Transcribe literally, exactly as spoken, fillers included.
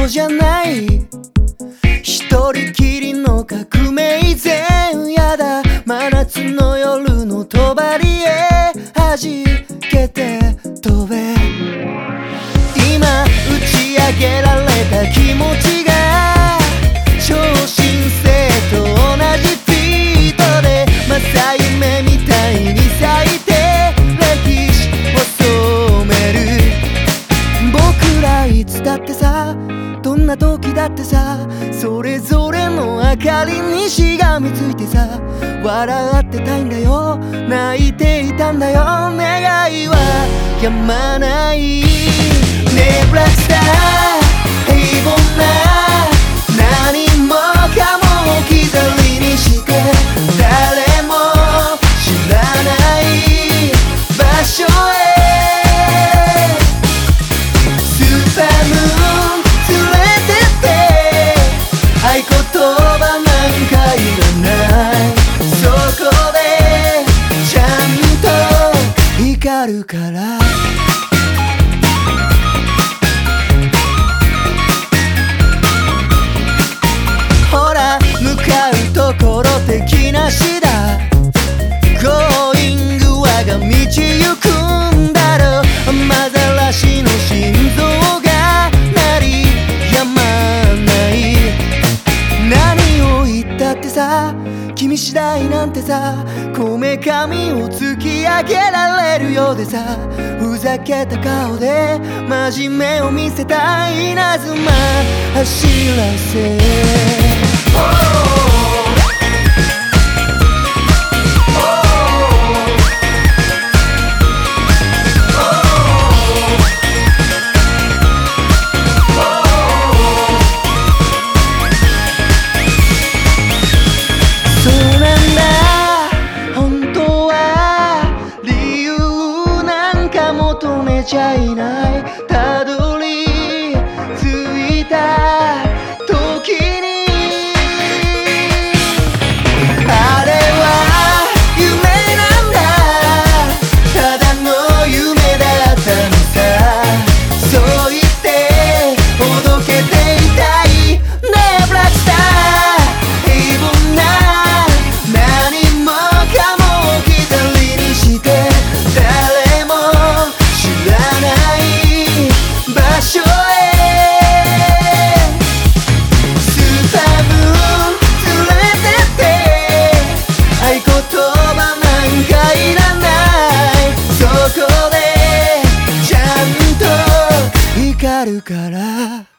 ことじゃない。一人きりの革命前やだ。真夏の夜の帳へ弾けて飛べ。今打ち上げられた気持ちが超新星と同じスピードで正夢みたいに咲いて歴史を染める。僕らいつだってさ、どんな時だってさ、それぞれの明かりにしがみついてさ、笑ってたいんだよ、泣いていたんだよ。願いはやまないね。ブラックスター平凡な何もかも置き去りにして誰も知らない場所へスーパームーン連れてって合言葉なんかいらない。そこでちゃんと光るから。ほら向かうところ敵なしだ。Going 我が道行くんだろう。まざらしの心臓が鳴りやまない。何を言ったってさ、君次第なんてさ、こめかみを突き上げられるようでさ、ふざけた顔で真面目を見せた稲妻走らせ。そうなんだ、本当は理由なんか求めちゃいない。たどり着いた時にあれは夢なんだ、ただの夢だったのさ。そう言ってほどけていたいね。ブラックスター平凡な何もかも置き去りにして誰も知らない場所へスーパームーン連れてって合言葉なんかいらない。そこでちゃんと光るから。